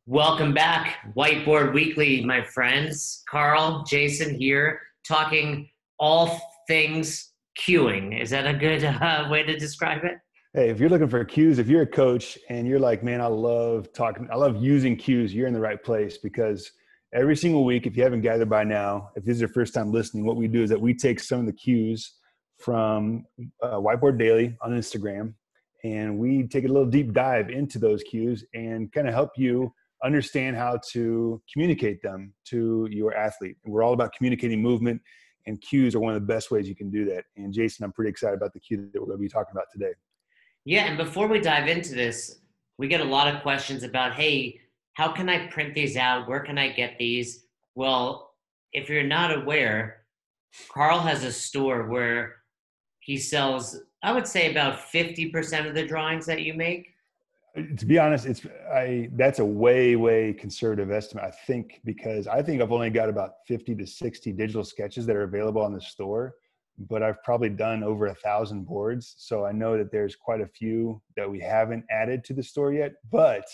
Welcome back, Whiteboard Weekly, my friends. Carl, Jason here, talking all things queuing. Is that a good way to describe it? Hey, if you're looking for cues, if you're a coach and you're like, man, I love using cues, you're in the right place because every single week, if you haven't gathered by now, if this is your first time listening, what we do is that we take some of the cues from Whiteboard Daily on Instagram and we take a little deep dive into those cues and kind of help you understand how to communicate them to your athlete. And we're all about communicating movement, and cues are one of the best ways you can do that. And Jason, I'm pretty excited about the cue that we're going to be talking about today. Yeah, and before we dive into this, we get a lot of questions about, hey, how can I print these out? Where can I get these? Well, if you're not aware, Carl has a store where he sells, I would say, about 50% of the drawings that you make. To be honest, that's a way conservative estimate. I think because I think I've only got about 50 to 60 digital sketches that are available on the store, but I've probably done over 1,000 boards. So I know that there's quite a few that we haven't added to the store yet. But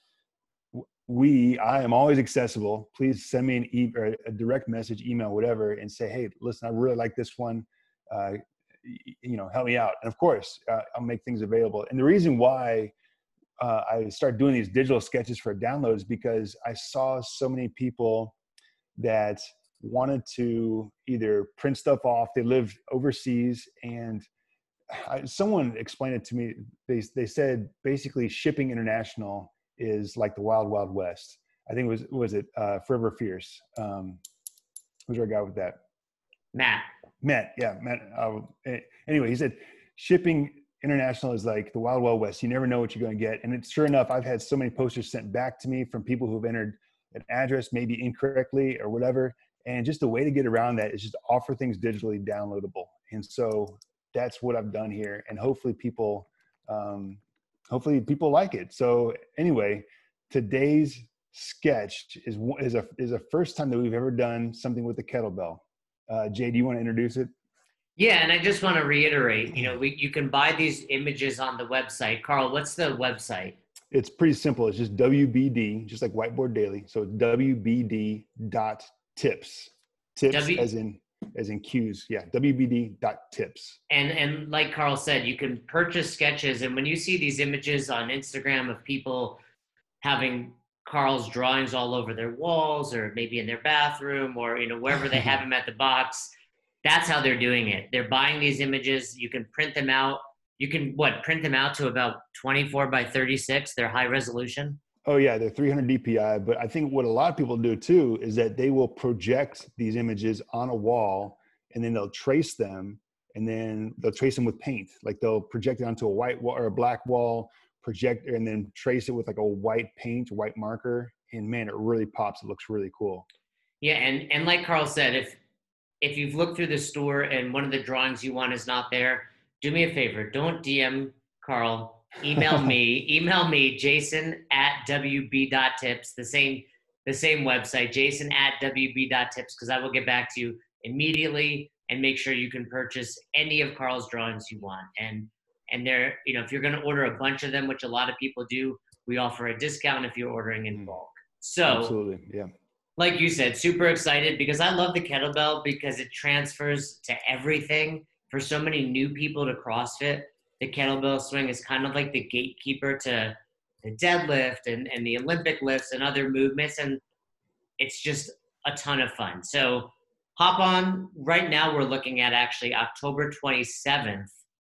I am always accessible. Please send me or a direct message, email, whatever, and say, hey, listen, I really like this one. Uh, help me out. And of course, I'll make things available. And the reason why I started doing these digital sketches for downloads because I saw so many people that wanted to either print stuff off. They lived overseas, and someone explained it to me. They said basically shipping international is like the wild wild west. I think was it Forever Fierce. Who's our guy with that? Matt. Matt, yeah, Matt. Anyway, he said shipping international is like the wild wild west. You never know what you're going to get. And it's sure enough, I've had so many posters sent back to me from people who've entered an address maybe incorrectly or whatever. And just a way to get around that is just to offer things digitally downloadable. And so that's what I've done here. And hopefully people like it. So anyway, today's sketch is a first time that we've ever done something with the kettlebell. Jay, do you want to introduce it? Yeah, and I just want to reiterate, you can buy these images on the website. Carl, what's the website? It's pretty simple. It's just WBD, just like Whiteboard Daily. So it's WBD.tips. Tips W as in cues. Yeah, WBD.tips. and like Carl said, you can purchase sketches, and when you see these images on Instagram of people having Carl's drawings all over their walls or maybe in their bathroom or wherever they have them at the box, that's how they're doing it. They're buying these images. You can print them out. You can print them out to about 24 by 36. They're high resolution. Oh yeah, they're 300 DPI. But I think what a lot of people do too is that they will project these images on a wall, and then they'll trace them, and then they'll trace them with paint. Like they'll project it onto a white wall or a black wall, project, and then trace it with like a white paint, white marker. And man, it really pops. It looks really cool. Yeah, and like Carl said, if you've looked through the store and one of the drawings you want is not there, do me a favor. Don't DM Carl. Email me. Email me, Jason at WB.tips, the same website, Jason at WB.tips, because I will get back to you immediately and make sure you can purchase any of Carl's drawings you want. And there, if you're going to order a bunch of them, which a lot of people do, we offer a discount if you're ordering in bulk. So Absolutely, yeah. like you said, super excited because I love the kettlebell because it transfers to everything. For so many new people to CrossFit, the kettlebell swing is kind of like the gatekeeper to the deadlift and the Olympic lifts and other movements. And it's just a ton of fun. So hop on. Right now, we're looking at actually October 27th,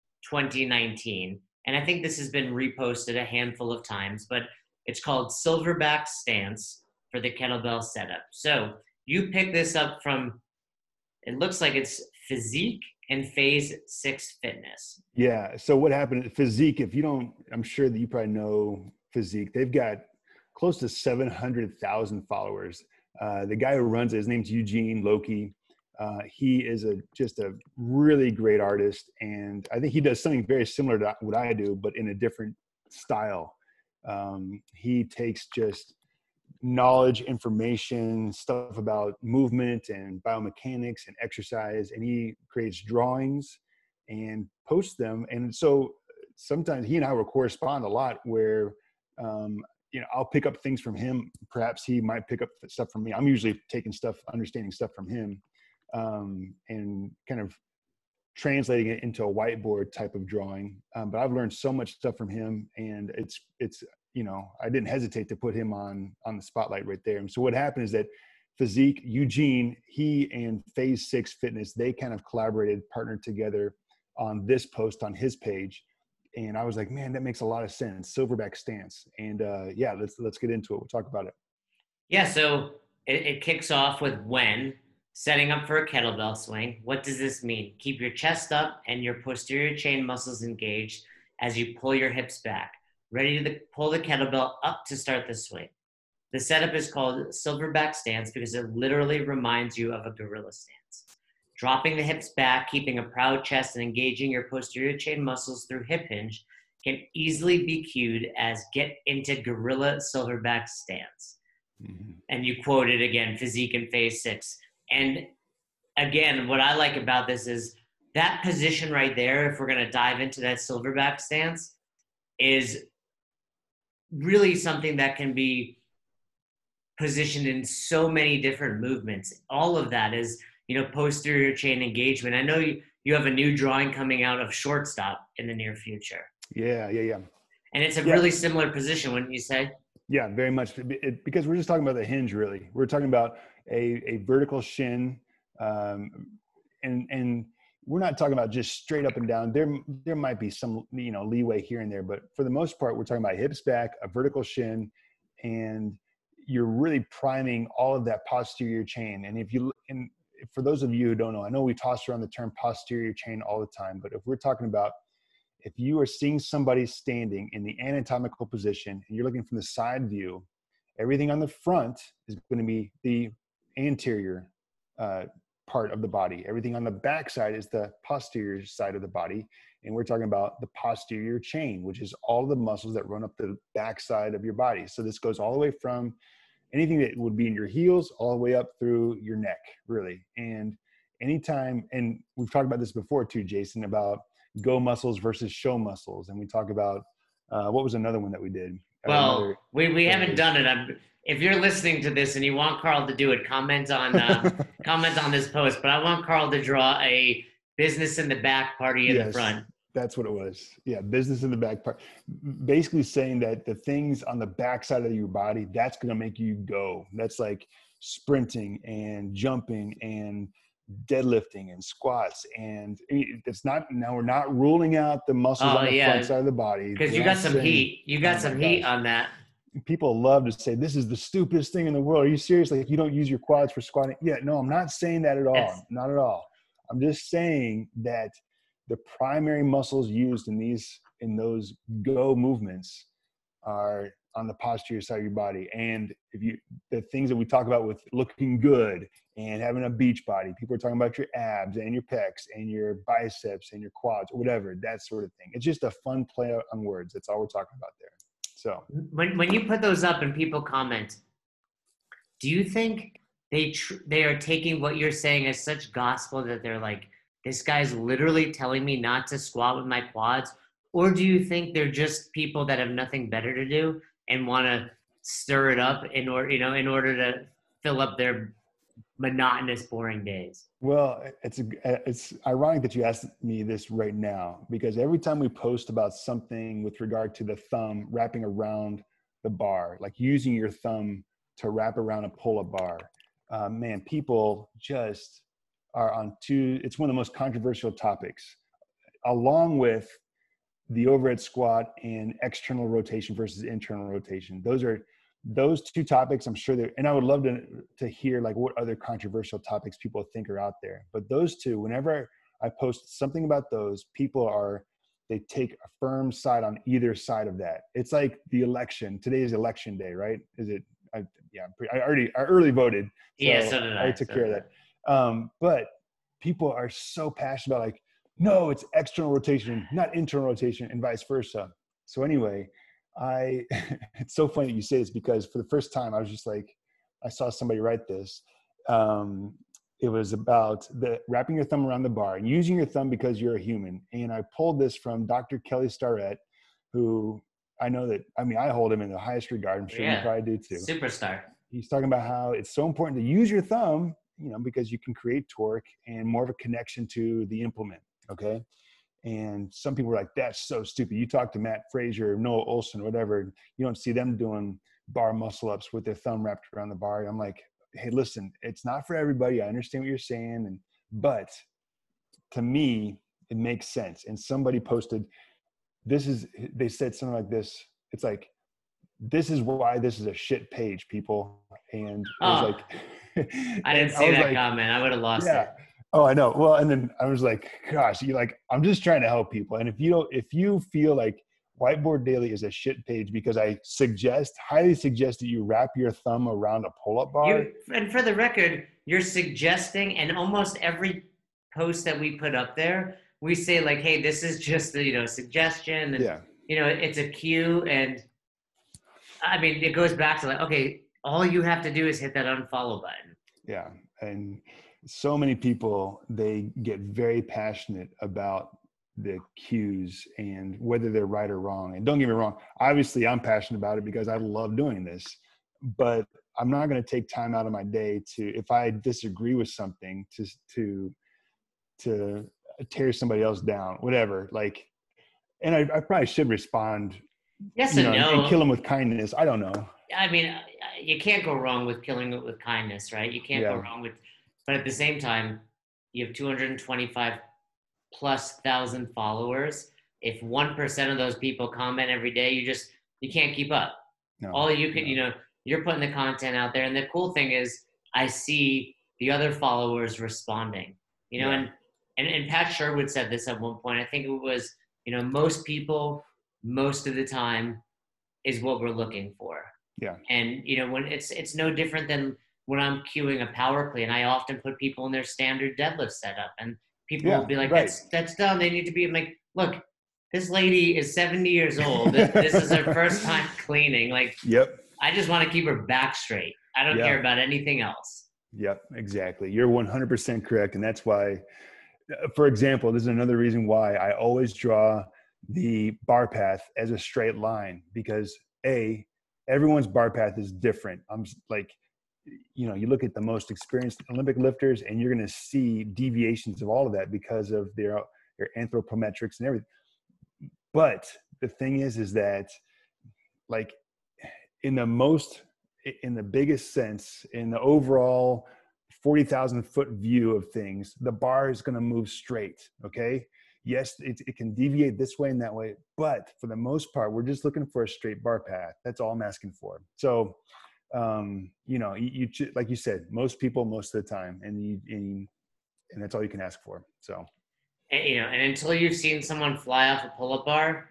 2019. And I think this has been reposted a handful of times, but it's called Silverback Stance for the kettlebell setup. So you pick this up from, it looks like it's Physique and Phase 6 Fitness. Yeah. So what happened at Physique, if you don't, I'm sure that you probably know Physique. They've got close to 700,000 followers. The guy who runs it, his name's Eugene Loki. He is just a really great artist. And I think he does something very similar to what I do, but in a different style. He takes just knowledge, information, stuff about movement and biomechanics and exercise, and he creates drawings and posts them. And so sometimes he and I will correspond a lot where I'll pick up things from him. Perhaps he might pick up stuff from me. I'm usually taking stuff, understanding stuff from him, and kind of translating it into a whiteboard type of drawing. But I've learned so much stuff from him, and it's, I didn't hesitate to put him on the spotlight right there. And so what happened is that Physique, Eugene, he and Phase 6 Fitness, they kind of collaborated, partnered together on this post on his page. And I was like, man, that makes a lot of sense. Silverback stance. And yeah, let's get into it. We'll talk about it. Yeah. So it kicks off with when setting up for a kettlebell swing. What does this mean? Keep your chest up and your posterior chain muscles engaged as you pull your hips back, ready to pull the kettlebell up to start the swing. The setup is called silverback stance because it literally reminds you of a gorilla stance. Dropping the hips back, keeping a proud chest, and engaging your posterior chain muscles through hip hinge can easily be cued as get into gorilla silverback stance. Mm-hmm. And you quoted again, Physique in Phase 6. And again, what I like about this is that position right there, if we're going to dive into that silverback stance, is really something that can be positioned in so many different movements. All of that is, posterior chain engagement. I know you have a new drawing coming out of shortstop in the near future. Yeah. And it's a really similar position, wouldn't you say? Yeah, very much. Because we're just talking about the hinge, really. We're talking about a vertical shin, and we're not talking about just straight up and down. There might be some leeway here and there, but for the most part, we're talking about hips back, a vertical shin, and you're really priming all of that posterior chain. And for those of you who don't know, I know we toss around the term posterior chain all the time, but if we're talking about, if you are seeing somebody standing in the anatomical position and you're looking from the side view, everything on the front is going to be the anterior part of the body. Everything on the back side is the posterior side of the body. And we're talking about the posterior chain, which is all the muscles that run up the back side of your body. So this goes all the way from anything that would be in your heels all the way up through your neck, really. And anytime, and we've talked about this before too, Jason, about go muscles versus show muscles. And we talk about, what was another one that we did? Well, we haven't done it. If you're listening to this and you want Carl to do it, comment on this post. But I want Carl to draw a business in the back, party in the front. That's what it was. Yeah, business in the back part. Basically saying that the things on the back side of your body, that's going to make you go. That's like sprinting and jumping and deadlifting and squats. And it's not, now we're not ruling out the muscles on the front side of the body. Because you got some heat. You got some heat on that. People love to say, this is the stupidest thing in the world. Are you serious? Like, if you don't use your quads for squatting? Yeah, no, I'm not saying that at all. Not at all. I'm just saying that the primary muscles used in those go movements are on the posterior side of your body. And the things that we talk about with looking good and having a beach body, people are talking about your abs and your pecs and your biceps and your quads, or whatever, that sort of thing. It's just a fun play on words. That's all we're talking about there. So when you put those up and people comment, do you think they are taking what you're saying as such gospel that they're like, this guy's literally telling me not to squat with my quads? Or do you think they're just people that have nothing better to do and want to stir it up in order to fill up their monotonous, boring days? Well, it's ironic that you asked me this right now, because every time we post about something with regard to the thumb wrapping around the bar, like using your thumb to wrap around and pull a bar, man, people just are on it's one of the most controversial topics, along with the overhead squat and external rotation versus internal rotation. Those two topics, I'm sure and I would love to hear like what other controversial topics people think are out there. But those two, whenever I post something about those, they take a firm side on either side of that. It's like the election. Today is election day, right? Is it? I early voted. So did I. I took care of that. But people are so passionate about like, no, it's external rotation, not internal rotation, and vice versa. So anyway, it's so funny that you say this, because for the first time I was just like, I saw somebody write this. It was about wrapping your thumb around the bar and using your thumb because you're a human. And I pulled this from Dr. Kelly Starrett, who I know that, I mean, I hold him in the highest regard. I'm sure you probably do too. Superstar. He's talking about how it's so important to use your thumb, you know, because you can create torque and more of a connection to the implement. Okay. And some people were like, that's so stupid. You talk to Matt Frazier, Noah Olson, whatever, you don't see them doing bar muscle ups with their thumb wrapped around the bar. I'm like, hey, listen, it's not for everybody. I understand what you're saying. But to me, it makes sense. And somebody posted, they said something like this. It's like, this is why this is a shit page, people. And it was like, I didn't see that comment. I would have lost it. Oh, I know. Well, and then I was like, gosh, I'm just trying to help people. And if you feel like Whiteboard Daily is a shit page because I highly suggest that you wrap your thumb around a pull-up bar. And for the record, you're suggesting, and almost every post that we put up there, we say like, hey, this is just a, suggestion. And, it's a cue. And I mean, it goes back to like, okay, all you have to do is hit that unfollow button. Yeah. And so many people, they get very passionate about the cues and whether they're right or wrong. And don't get me wrong, obviously I'm passionate about it because I love doing this, but I'm not going to take time out of my day if I disagree with something to tear somebody else down, whatever. Like, and I probably should respond. Yes and no. And kill them with kindness. I don't know. I mean, you can't go wrong with killing it with kindness, right? You can't go wrong with, but at the same time, you have 225,000+ followers. If 1% of those people comment every day, you can't keep up. No, all you can, you're putting the content out there. And the cool thing is I see the other followers responding, and Pat Sherwood said this at one point. I think it was, most people, most of the time is what we're looking for. Yeah. And, when it's no different than when I'm queuing a power clean, I often put people in their standard deadlift setup, and people will be like, that's dumb. They need to be. I'm like, look, this lady is 70 years old. This is her first time cleaning. Like, I just want to keep her back straight. I don't care about anything else. Yep, exactly. You're 100% correct. And that's why, for example, this is another reason why I always draw the bar path as a straight line, because everyone's bar path is different. I'm like, you look at the most experienced Olympic lifters and you're going to see deviations of all of that because of their anthropometrics and everything. But the thing is that, like, in the biggest sense, in the overall 40,000 foot view of things, the bar is going to move straight. Okay. Yes, it can deviate this way and that way, but for the most part, we're just looking for a straight bar path. That's all I'm asking for. So, you like you said, most people, most of the time, and that's all you can ask for. So, and until you've seen someone fly off a pull-up bar,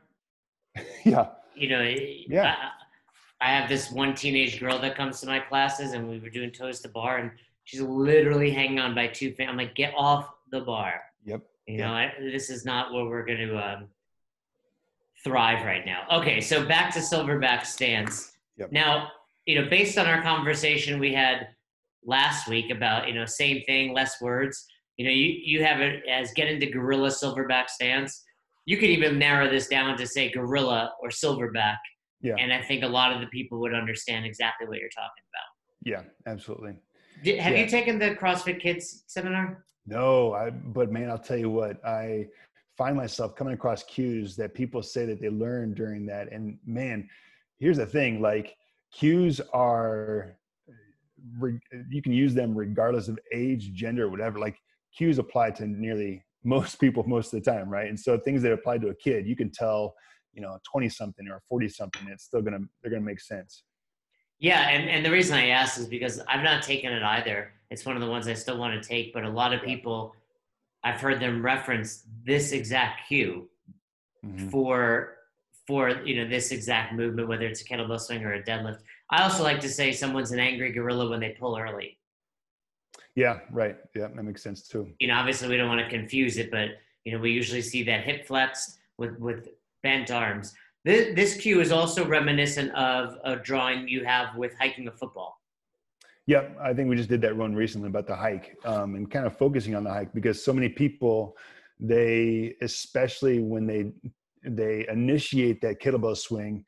I have this one teenage girl that comes to my classes, and we were doing toes to bar, and she's literally hanging on by 2 fingers. I'm like, get off the bar. Yep. This is not where we're going to thrive right now. Okay, so back to silverback stance. Yep. Now, based on our conversation we had last week about, same thing, less words, you have it as get into gorilla silverback stance. You could even narrow this down to say gorilla or silverback. Yeah. And I think a lot of the people would understand exactly what you're talking about. Yeah, absolutely. Have you taken the CrossFit Kids seminar? No, but man, I'll tell you what, I find myself coming across cues that people say that they learned during that. And man, here's the thing, like, cues are, you can use them regardless of age, gender, whatever. Like, cues apply to nearly most people most of the time, right? And so things that apply to a kid, you can tell, 20 something or 40 something, they're gonna make sense. Yeah, and the reason I asked is because I've not taken it either. It's one of the ones I still want to take, but a lot of people, I've heard them reference this exact cue for this exact movement, whether it's a kettlebell swing or a deadlift. I also like to say someone's an angry gorilla when they pull early. Yeah, right. Yeah, that makes sense too. Obviously we don't want to confuse it, but we usually see that hip flex with bent arms. This cue is also reminiscent of a drawing you have with hiking a football. Yeah, I think we just did that one recently about the hike, and kind of focusing on the hike, because so many people, especially when they initiate that kettlebell swing,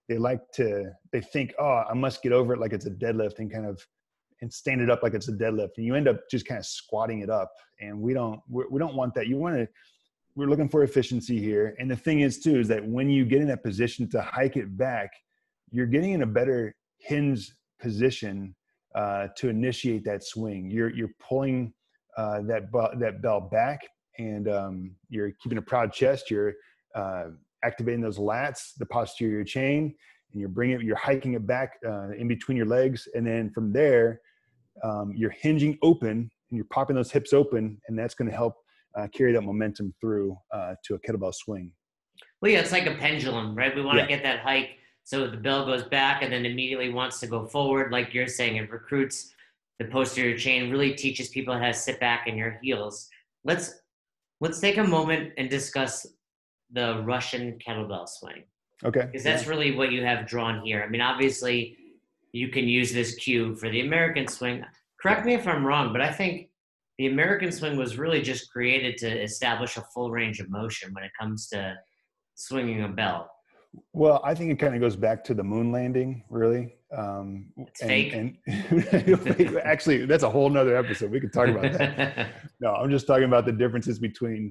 they think, oh, I must get over it like it's a deadlift and stand it up like it's a deadlift. And you end up just kind of squatting it up. And we don't want that. We're looking for efficiency here. And the thing is too, is that when you get in that position to hike it back, you're getting in a better hinge position to initiate that swing. You're pulling that bell back, and you're keeping a proud chest. You're activating those lats, the posterior chain, and you're hiking it back in between your legs. And then from there, you're hinging open and you're popping those hips open, and that's going to help carry that momentum through to a kettlebell swing. Well, yeah, it's like a pendulum, right? We want to get that hike so the bell goes back and then immediately wants to go forward. Like you're saying, it recruits the posterior chain, really teaches people how to sit back in your heels. Let's take a moment and discuss the Russian kettlebell swing. Okay. Because that's really what you have drawn here. I mean, obviously, you can use this cue for the American swing. Correct me if I'm wrong, but I think the American swing was really just created to establish a full range of motion when it comes to swinging a bell. Well, I think it kind of goes back to the moon landing, really. It's fake. And actually, that's a whole nother episode. We could talk about that. No, I'm just talking about the differences between,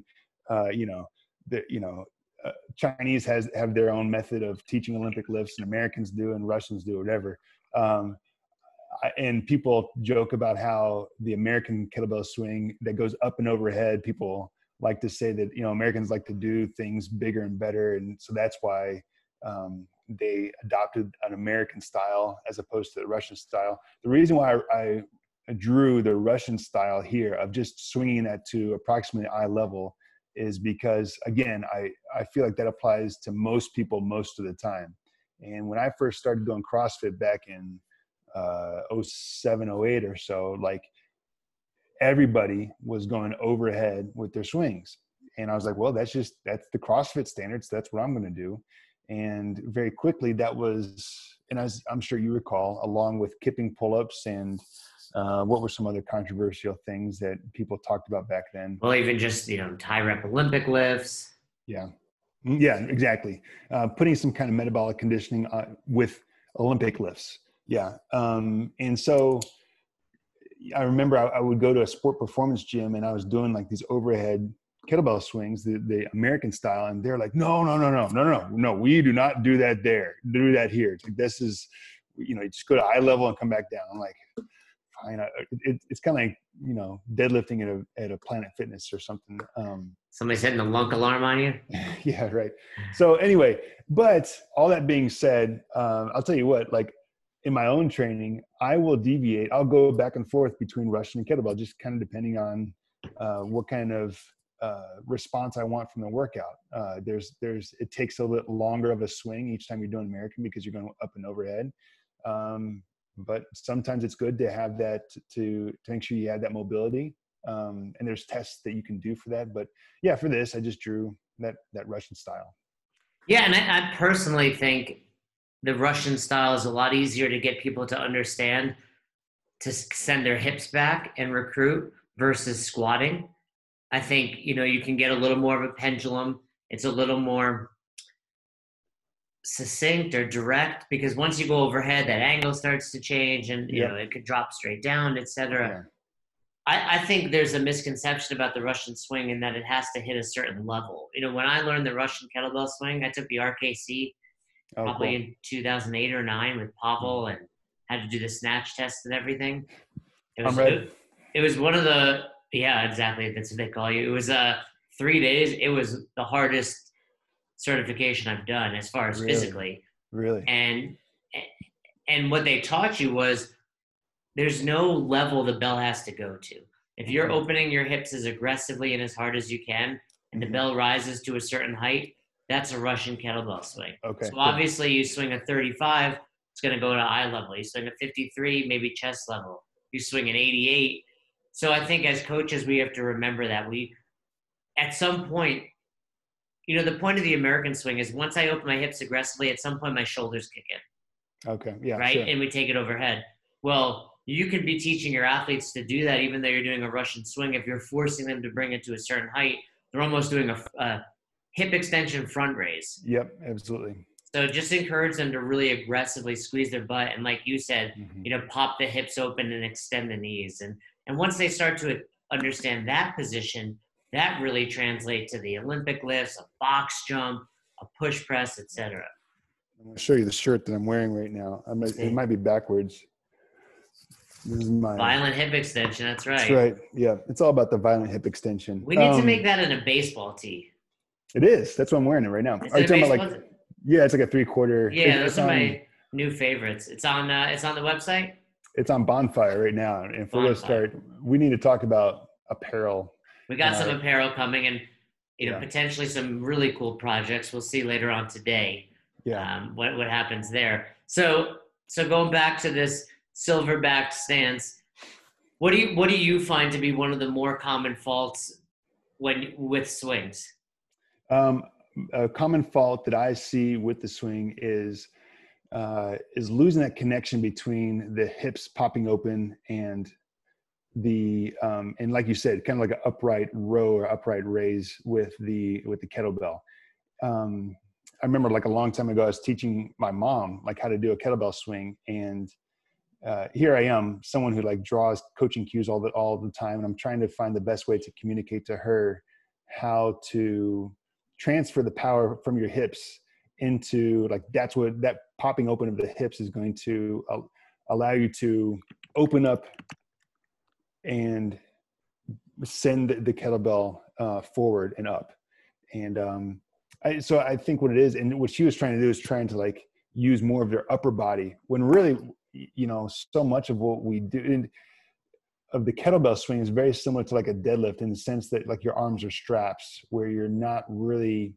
Chinese have their own method of teaching Olympic lifts, and Americans do, and Russians do, whatever. And people joke about how the American kettlebell swing that goes up and overhead, people like to say that, Americans like to do things bigger and better. And so that's why they adopted an American style as opposed to the Russian style. The reason why I drew the Russian style here of just swinging that to approximately eye level is because, again, I feel like that applies to most people most of the time. And when I first started doing CrossFit back in 07, 08 or so, like everybody was going overhead with their swings. And I was like, well, that's the CrossFit standards. That's what I'm going to do. And very quickly that was, and as I'm sure you recall, along with kipping pull-ups and what were some other controversial things that people talked about back then? Well, even just, tie rep Olympic lifts. Yeah, exactly. Putting some kind of metabolic conditioning with Olympic lifts. Yeah. And so I remember I would go to a sport performance gym and I was doing like these overhead kettlebell swings, the American style. And they're like, no, we do not do that there. Do that here. It's like, this is, you just go to eye level and come back down. I'm like, fine. It's kind of like, deadlifting at a Planet Fitness or something. Somebody's hitting the lunk alarm on you. Yeah, right. So anyway, but all that being said, I'll tell you what, like in my own training, I will deviate. I'll go back and forth between Russian and kettlebell, just kind of depending on what kind of response I want from the workout. It takes a little longer of a swing each time you're doing American because you're going up and overhead. But sometimes it's good to have that to make sure you have that mobility. And there's tests that you can do for that. But yeah, for this, I just drew that Russian style. Yeah. And I personally think the Russian style is a lot easier to get people to understand, to send their hips back and recruit versus squatting. I think, you can get a little more of a pendulum. It's a little more succinct or direct because once you go overhead, that angle starts to change and, it could drop straight down, etc. Yeah. I think there's a misconception about the Russian swing in that it has to hit a certain level. When I learned the Russian kettlebell swing, I took the RKC probably in 2008 or 9 with Pavel and had to do the snatch test and everything. It was one of the, yeah, exactly. That's what they call you. It was 3 days. It was the hardest certification I've done as far as physically. Really? And what they taught you was there's no level the bell has to go to. If you're opening your hips as aggressively and as hard as you can, and the bell rises to a certain height, that's a Russian kettlebell swing. Okay. So obviously you swing a 35, it's going to go to eye level. You swing a 53, maybe chest level. You swing an 88. So I think as coaches, we have to remember that at some point, the point of the American swing is once I open my hips aggressively, at some point my shoulders kick in. Okay. Yeah. Right. Sure. And we take it overhead. Well, you can be teaching your athletes to do that, even though you're doing a Russian swing. If you're forcing them to bring it to a certain height, they're almost doing a hip extension front raise. Yep. Absolutely. So just encourage them to really aggressively squeeze their butt. And like you said, Hmm. pop the hips open and extend the knees. And once they start to understand that position, that really translates to the Olympic lifts, a box jump, a push press, etc. I'm going to show you the shirt that I'm wearing right now. It might be backwards. This is my. Violent hip extension. That's That's right. right. Yeah, it's all about the violent hip extension. We need to make that in a baseball tee. It is. That's what I'm wearing it right now. Is Are you it a talking about baseball like? Yeah, it's like a 3/4. Yeah, It's those are on. my new favorites. It's on the website. It's on Bonfire right now. And if we're going to start, we need to talk about apparel. We got some apparel coming, and Yeah. potentially some really cool projects. We'll see later on today. Yeah. What happens there. So going back to this silverback stance, what do you find to be one of the more common faults with swings? A common fault that I see with the swing is losing that connection between the hips popping open and and like you said, kind of like an upright row or upright raise with the kettlebell. I remember like a long time ago, I was teaching my mom like how to do a kettlebell swing, and here I am, someone who like draws coaching cues all the time, and I'm trying to find the best way to communicate to her how to transfer the power from your hips into like that's what that popping open of the hips is going to allow you to open up and send the kettlebell forward and up. And so I think what it is, and what she was trying to do is trying to like use more of their upper body, when really, so much of what we do of the kettlebell swing is very similar to like a deadlift, in the sense that like your arms are straps, where you're not really,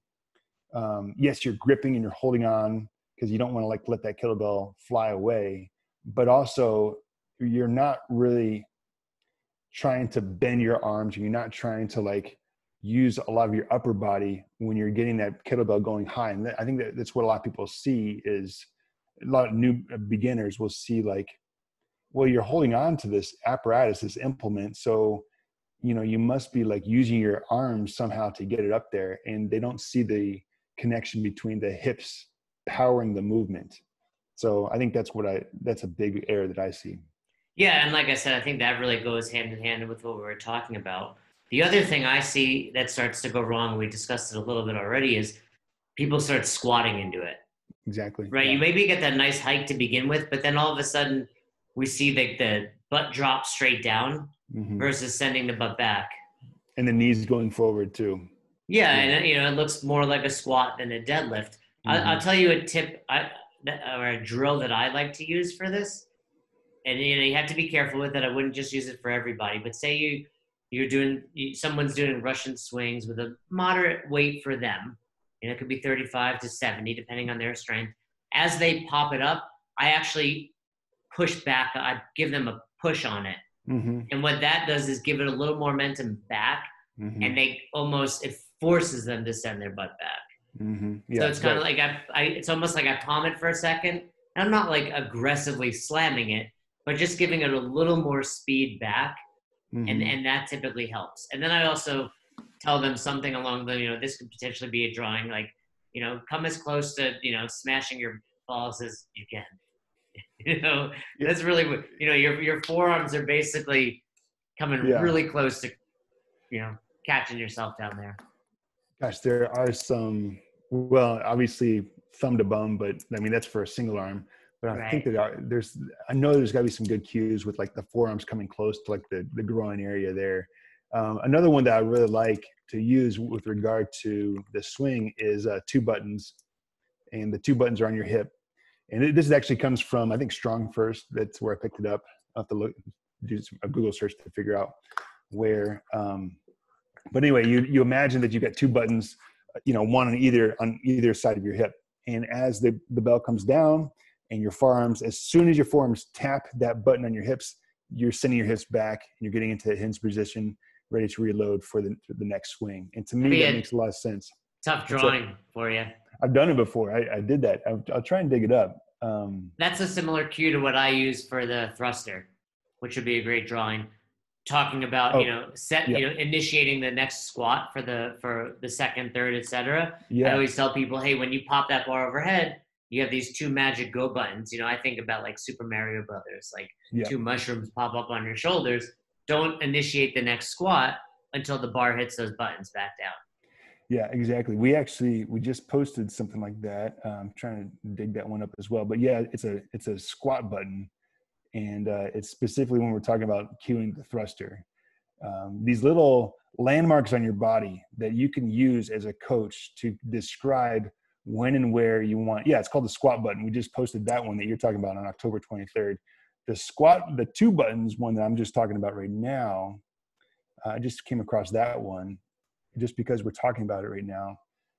yes, you're gripping and you're holding on because you don't want to like let that kettlebell fly away, but also you're not really trying to bend your arms, and you're not trying to like use a lot of your upper body when you're getting that kettlebell going high. And I think that's what a lot of people see, is a lot of new beginners will see like, well, you're holding on to this apparatus, this implement, so you must be like using your arms somehow to get it up there, and they don't see the connection between the hips powering the movement. So I think that's a big error that I see. Yeah, and like I said, I think that really goes hand in hand with what we were talking about. The other thing I see that starts to go wrong, we discussed it a little bit already, is people start squatting into it. Exactly. Right? Yeah. You maybe get that nice hike to begin with, but then all of a sudden we see the butt drop straight down versus sending the butt back. And the knees going forward too. Yeah, and it looks more like a squat than a deadlift. I'll tell you a tip or a drill that I like to use for this. And you have to be careful with it. I wouldn't just use it for everybody. But say someone's doing Russian swings with a moderate weight for them. It could be 35 to 70, depending on their strength. As they pop it up, I actually push back. I give them a push on it. And what that does is give it a little more momentum back, and it forces them to send their butt back. Yeah, so it's kind of like it's almost like I palm it for a second. I'm not like aggressively slamming it, but just giving it a little more speed back, and that typically helps. And then I also tell them something along this could potentially be a drawing, like, come as close to, smashing your balls as you can. That's really what, your forearms are basically coming really close to, catching yourself down there. Gosh, there are some, well, obviously thumb to bum, but I mean, that's for a single arm. But I think that I know there's gotta be some good cues with like the forearms coming close to like the groin area there. Another one that I really like to use with regard to the swing is 2 buttons, and the 2 buttons are on your hip. And this actually comes from, I think, Strong First. That's where I picked it up. I'll have to do a Google search to figure out where. But anyway, you imagine that you got 2 buttons, one on either side of your hip. And as the bell comes down, and your forearms, as soon as your forearms tap that button on your hips, you're sending your hips back, and you're getting into a hinge position, ready to reload for the next swing. And to me, that makes a lot of sense. Tough drawing for you. I've done it before. I did that. I'll try and dig it up. That's a similar cue to what I use for the thruster, which would be a great drawing. Talking about initiating the next squat for the second, third, etc. I always tell people, hey, when you pop that bar overhead, you have these two magic go buttons. I think about like Super Mario Brothers, like Yeah. two mushrooms pop up on your shoulders. Don't initiate the next squat until the bar hits those buttons back down. Yeah, exactly. We just posted something like that. I'm trying to dig that one up as well. But yeah, it's a squat button, and it's specifically when we're talking about cueing the thruster. These little landmarks on your body that you can use as a coach to describe when and where you want. Yeah, it's called the squat button. We just posted that one that you're talking about on October 23rd. The two buttons one that I'm just talking about right now, I just came across that one just because we're talking about it right now.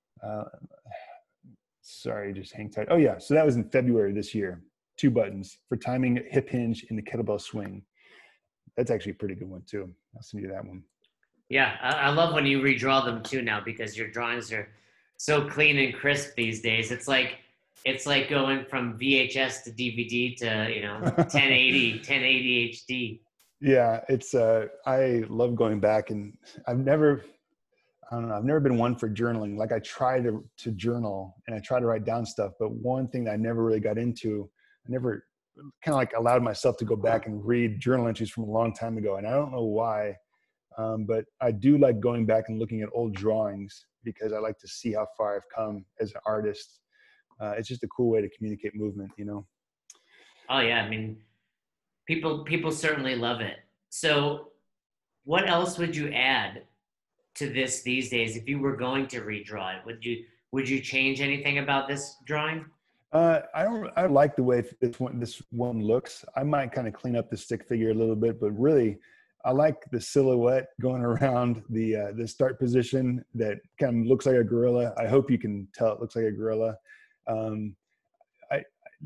Sorry, just hang tight. Oh yeah, so that was in February this year. Two buttons for timing hip hinge in the kettlebell swing. That's actually a pretty good one too. I'll send you that one. Yeah, I love when you redraw them too now, because your drawings are so clean and crisp these days. It's like going from VHS to DVD to 1080 HD. Yeah, it's I love going back, and I don't know, I've never been one for journaling. Like I try to journal and I try to write down stuff, but one thing that I never really got into, I never kind of like allowed myself to go back and read journal entries from a long time ago. And I don't know why, but I do like going back and looking at old drawings because I like to see how far I've come as an artist. It's just a cool way to communicate movement. Oh yeah, I mean, people certainly love it. So, what else would you add to this these days if you were going to redraw it? Would you change anything about this drawing? I like the way this one looks. I might kind of clean up the stick figure a little bit, but really, I like the silhouette going around the start position that kind of looks like a gorilla. I hope you can tell it looks like a gorilla. Um, I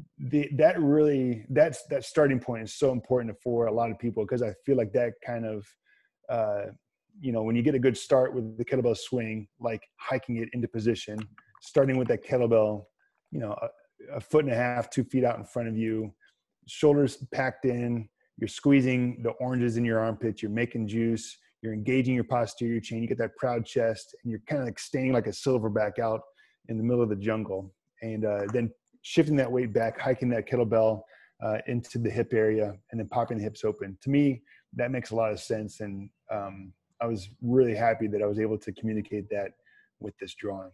that starting point is so important for a lot of people because I feel like that kind of when you get a good start with the kettlebell swing, like hiking it into position, starting with that kettlebell, a foot and a half, 2 feet out in front of you, shoulders packed in, you're squeezing the oranges in your armpits, you're making juice, you're engaging your posterior chain, you get that proud chest, and you're kind of like staying like a silverback out in the middle of the jungle. And then shifting that weight back, hiking that kettlebell into the hip area, and then popping the hips open. To me, that makes a lot of sense. And I was really happy that I was able to communicate that with this drawing.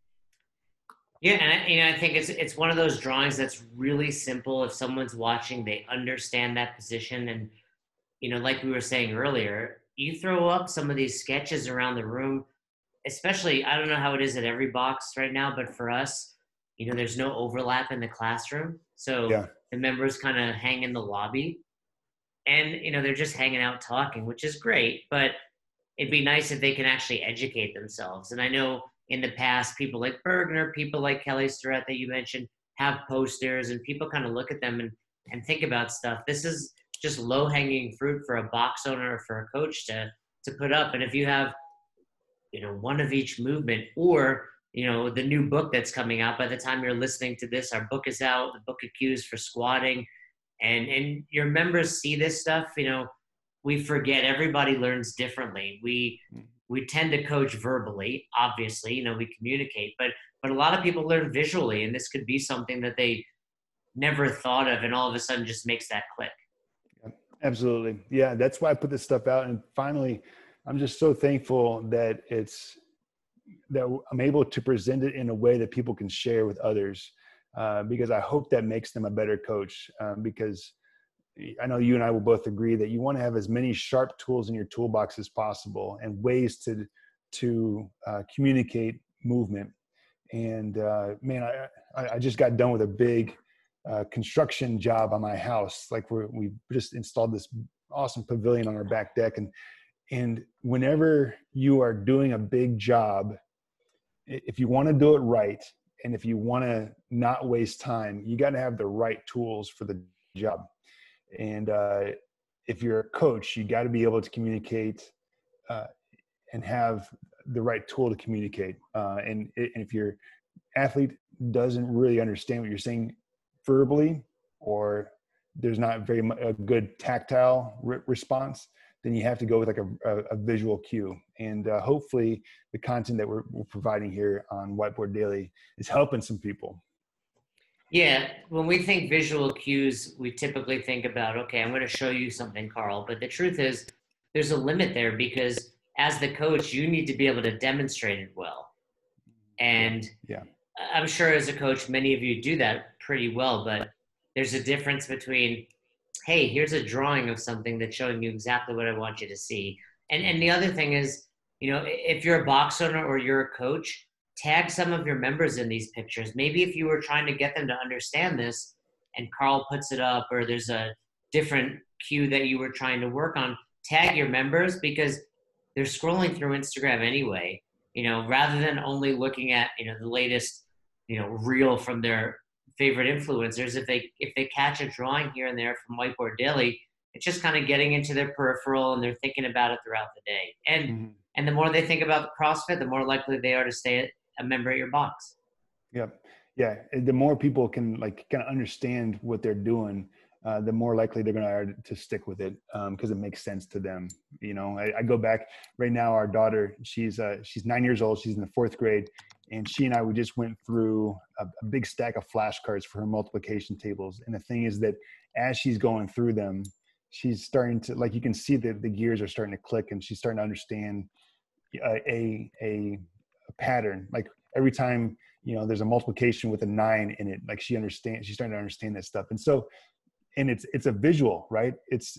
Yeah, and I think it's one of those drawings that's really simple. If someone's watching, they understand that position, and like we were saying earlier, you throw up some of these sketches around the room, especially, I don't know how it is at every box right now, but for us, there's no overlap in the classroom. So Yeah. the members kind of hang in the lobby, and they're just hanging out talking, which is great, but it'd be nice if they can actually educate themselves. And I know in the past, people like Bergner, people like Kelly Starrett that you mentioned, have posters, and people kind of look at them and think about stuff. This is just low hanging fruit for a box owner or for a coach to put up. And if you have one of each movement, or the new book that's coming out by the time you're listening to this, our book is out, the book of cues for squatting, and your members see this stuff. We forget everybody learns differently. We tend to coach verbally, obviously, we communicate, but a lot of people learn visually, and this could be something that they never thought of, and all of a sudden just makes that click. Absolutely. Yeah, that's why I put this stuff out. And finally, I'm just so thankful that I'm able to present it in a way that people can share with others, because I hope that makes them a better coach. Because I know you and I will both agree that you want to have as many sharp tools in your toolbox as possible and ways to communicate movement. And man, I just got done with a big construction job on my house. Like we just installed this awesome pavilion on our back deck, and whenever you are doing a big job, if you want to do it right, and if you want to not waste time, you got to have the right tools for the job. And if you're a coach, you got to be able to communicate and have the right tool to communicate. And if your athlete doesn't really understand what you're saying verbally, or there's not a good tactile response, then you have to go with like a visual cue. And hopefully the content that we're providing here on Whiteboard Daily is helping some people. Yeah, when we think visual cues, we typically think about, okay, I'm going to show you something, Carl. But the truth is, there's a limit there because as the coach, you need to be able to demonstrate it well. Yeah. And Yeah. I'm sure as a coach, many of you do that pretty well, but there's a difference between, hey, here's a drawing of something that's showing you exactly what I want you to see. And the other thing is, if you're a box owner or you're a coach, tag some of your members in these pictures. Maybe if you were trying to get them to understand this and Carl puts it up, or there's a different cue that you were trying to work on, tag your members because they're scrolling through Instagram anyway, rather than only looking at, the latest, reel from their favorite influencers. If they catch a drawing here and there from Whiteboard Daily, it's just kind of getting into their peripheral and they're thinking about it throughout the day. And Mhm. and the more they think about CrossFit, the more likely they are to stay a member at your box. Yep. Yeah. The more people can like kind of understand what they're doing, the more likely they're going to stick with it because it makes sense to them. I go back right now. Our daughter, she's 9 years old. She's in the fourth grade, and she and I we just went through a big stack of flashcards for her multiplication tables. And the thing is that as she's going through them, she's starting to like you can see that the gears are starting to click, and she's starting to understand a pattern. Like every time there's a multiplication with a 9 in it, like she's starting to understand that stuff. And so, and it's a visual, right? It's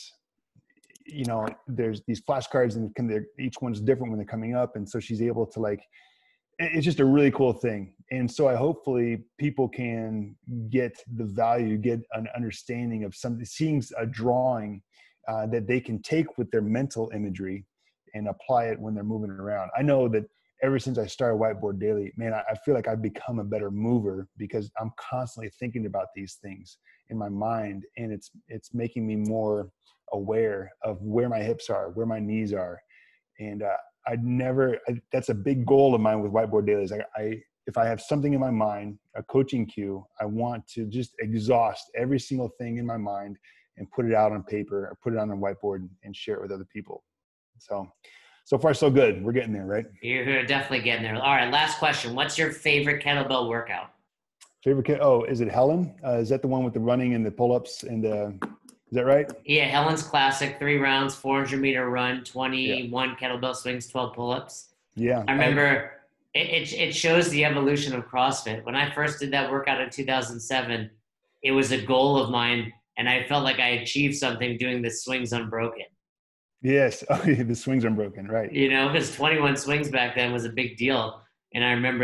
there's these flashcards, and each one's different when they're coming up, and so she's able to like it's just a really cool thing. And so I hopefully people can get the value, get an understanding of something, seeing a drawing that they can take with their mental imagery and apply it when they're moving around. I know that ever since I started Whiteboard Daily, man, I feel like I've become a better mover because I'm constantly thinking about these things in my mind, and it's making me more aware of where my hips are, where my knees are. And that's a big goal of mine with Whiteboard Daily is if I have something in my mind, a coaching cue, I want to just exhaust every single thing in my mind and put it out on paper or put it on a whiteboard and share it with other people. So far so good. We're getting there, right? You're definitely getting there. All right, last question. What's your favorite kettlebell workout? Favorite kid? Oh, is it Helen? Is that the one with the running and the pull-ups and is that right? Yeah, Helen's Classic, 3 rounds, 400-meter run, Yeah. 21 kettlebell swings, 12 pull-ups. Yeah. I remember it shows the evolution of CrossFit. When I first did that workout in 2007, it was a goal of mine, and I felt like I achieved something doing the swings unbroken. Yes. Oh, yeah, the swings are broken, right? Because 21 swings back then was a big deal. And I remember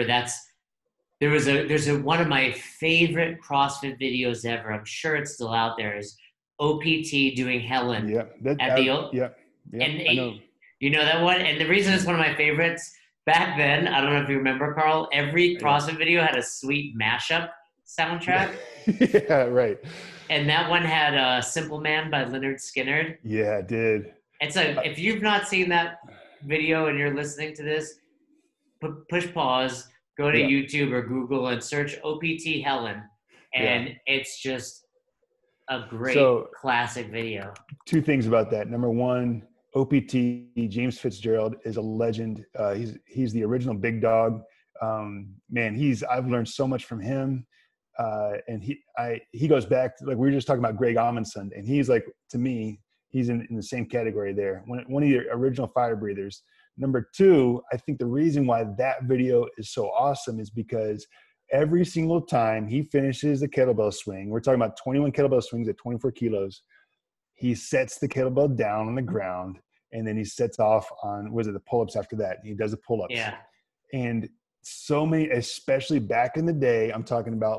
there's one of my favorite CrossFit videos ever. I'm sure it's still out there. Is OPT doing Helen Yeah. Yeah. Yeah. and I know. you know that one. And the reason it's one of my favorites back then, I don't know if you remember, Carl. Every Yeah. CrossFit video had a sweet mashup soundtrack. Yeah. Right. And that one had Simple Man by Leonard Skinner. Yeah, it did. And so if you've not seen that video and you're listening to this, push pause, go to YouTube or Google and search OPT Helen. And it's just a great classic video. Two things about that. Number one, OPT, James Fitzgerald, is a legend. He's the original big dog. Man, I've learned so much from him. And he goes back to, like, we were just talking about Greg Amundsen, and he's like, to me, he's in the same category there. One of the original fire breathers. Number two, I think the reason why that video is so awesome is because every single time he finishes a kettlebell swing, we're talking about 21 kettlebell swings at 24 kilos, he sets the kettlebell down on the ground, and then he sets off on, the pull-ups after that. He does the pull-ups. Yeah. And so many, especially back in the day, I'm talking about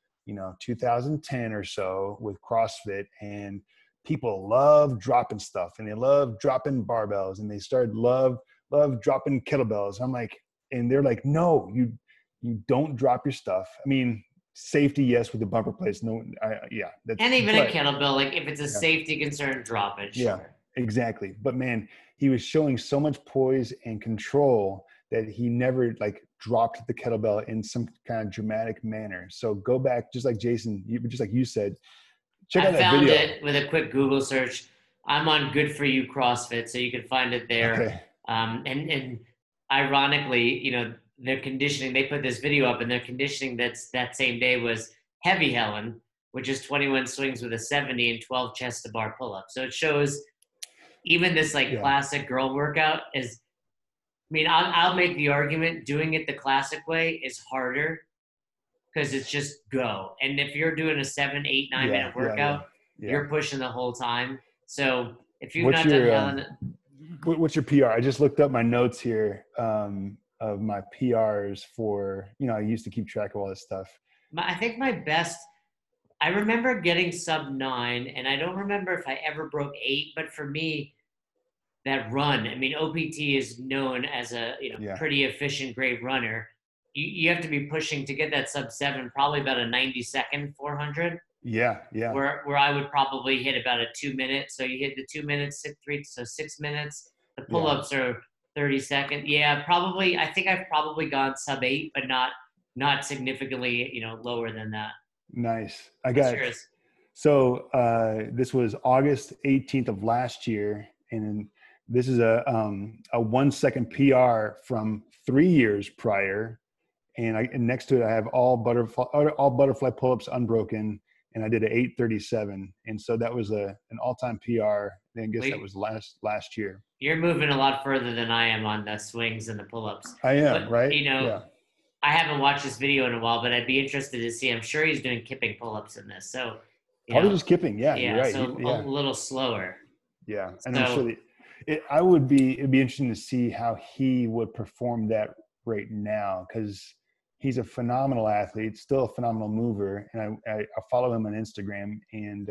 2010 or so with CrossFit, and people love dropping stuff, and they love dropping barbells, and they started love dropping kettlebells. I'm like, and they're like, no, you don't drop your stuff. I mean, safety, yes, with the bumper plates. No, yeah. And even a kettlebell, like if it's a safety concern, drop it. Sure. Yeah, exactly. But man, he was showing so much poise and control that he never dropped the kettlebell in some kind of dramatic manner. So go back, just like Jason, just like you said, check out that video. I found it with a quick Google search. I'm on Good For You CrossFit, so you can find it there. Okay. And ironically, their conditioning, they put this video up, and their conditioning that same day was heavy Helen, which is 21 swings with a 70 and 12 chest to bar pull-ups. So it shows even this like classic girl workout is, I mean, I'll make the argument doing it the classic way is harder because it's just go. And if you're doing a 7, 8, 9 minute workout, you're pushing the whole time. So if you've not done Helen, what's your PR? I just looked up my notes here of my PRs for, I used to keep track of all this stuff. I think my best, I remember getting sub 9, and I don't remember if I ever broke 8, but for me, that run, I mean, OPT is known as a pretty efficient, great runner. You have to be pushing to get that sub 7, probably about a 90-second 400. Yeah. Where I would probably hit about a 2 minute. So you hit the 2 minutes, 6-3, so 6 minutes. The pull-ups are 30 seconds. Yeah, probably. I think I've probably gone sub 8, but not significantly, lower than that. Nice. I got it. So this was August 18th of last year, and this is a 1 second PR from 3 years prior. And next to it, I have all butterfly pull-ups unbroken, and I did an 8:37, and so that was an all-time PR. I guess that was last year. You're moving a lot further than I am on the swings and the pull-ups. I am, right? I haven't watched this video in a while, but I'd be interested to see. I'm sure he's doing kipping pull-ups in this, so probably just kipping. Yeah, you're right. So a little slower. Yeah, and I'm sure it'd be interesting to see how he would perform that right now, because he's a phenomenal athlete, still a phenomenal mover, and I follow him on Instagram, and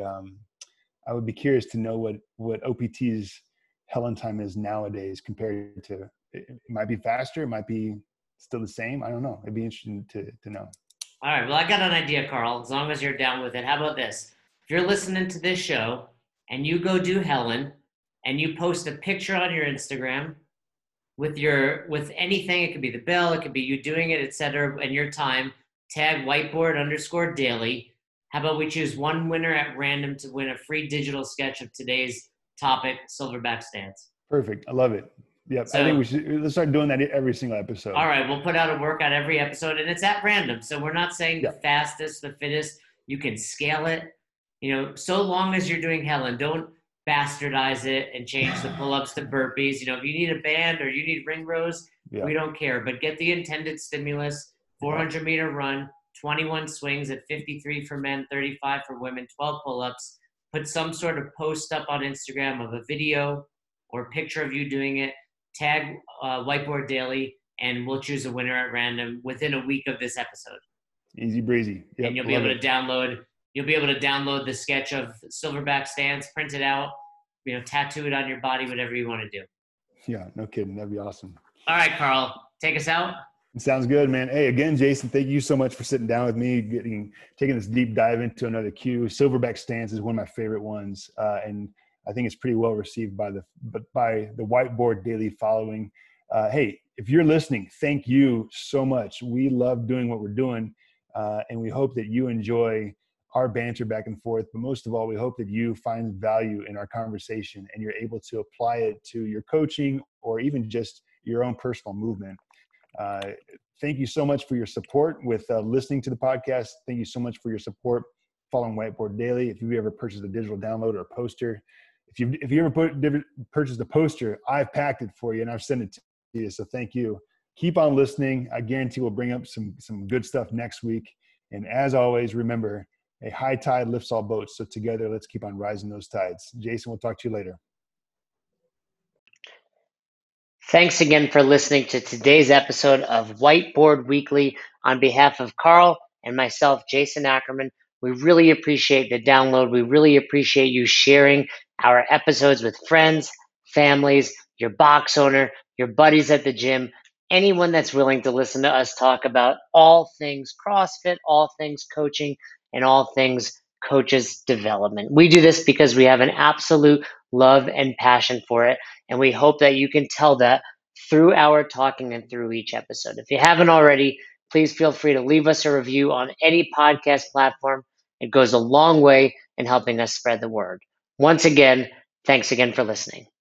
I would be curious to know what OPT's Helen time is nowadays compared to. It might be faster, it might be still the same. I don't know. It'd be interesting to know. All right. Well, I got an idea, Carl. As long as you're down with it, how about this? If you're listening to this show and you go do Helen, and you post a picture on your Instagram with anything, it could be the bell, it could be you doing it, etc., and your time, tag whiteboard_daily. How about we choose one winner at random to win a free digital sketch of today's topic, silverback stance? Perfect. I love it. Yep. So, I think let's start doing that every single episode. All right. We'll put out a workout every episode, and it's at random. So we're not saying the fastest, the fittest. You can scale it. So long as you're doing Helen, don't bastardize it and change the pull-ups to burpees. If you need a band or you need ring rows, we don't care. But get the intended stimulus, 400-meter run, 21 swings at 53 for men, 35 for women, 12 pull-ups. Put some sort of post up on Instagram of a video or picture of you doing it. Tag Whiteboard Daily, and we'll choose a winner at random within a week of this episode. Easy breezy. Yep, and you'll be able to download. You'll be able to download the sketch of silverback stance, print it out, tattoo it on your body, whatever you want to do. Yeah, no kidding. That'd be awesome. All right, Carl, take us out. Sounds good, man. Hey, again, Jason, thank you so much for sitting down with me, taking this deep dive into another cue. Silverback stance is one of my favorite ones, and I think it's pretty well received by the Whiteboard Daily following. Hey, if you're listening, thank you so much. We love doing what we're doing, and we hope that you enjoy our banter back and forth. But most of all, we hope that you find value in our conversation and you're able to apply it to your coaching or even just your own personal movement. Thank you so much for your support with listening to the podcast. Thank you so much for your support following Whiteboard Daily. If you ever purchased a digital download or a poster, if you ever purchased a poster, I've packed it for you and I've sent it to you. So thank you. Keep on listening. I guarantee we'll bring up some good stuff next week. And as always, remember, a high tide lifts all boats. So together, let's keep on rising those tides. Jason, we'll talk to you later. Thanks again for listening to today's episode of Whiteboard Weekly. On behalf of Carl and myself, Jason Ackerman, we really appreciate the download. We really appreciate you sharing our episodes with friends, families, your box owner, your buddies at the gym, anyone that's willing to listen to us talk about all things CrossFit, all things coaching, and all things coaches development. We do this because we have an absolute love and passion for it, and we hope that you can tell that through our talking and through each episode. If you haven't already, please feel free to leave us a review on any podcast platform. It goes a long way in helping us spread the word. Once again, thanks again for listening.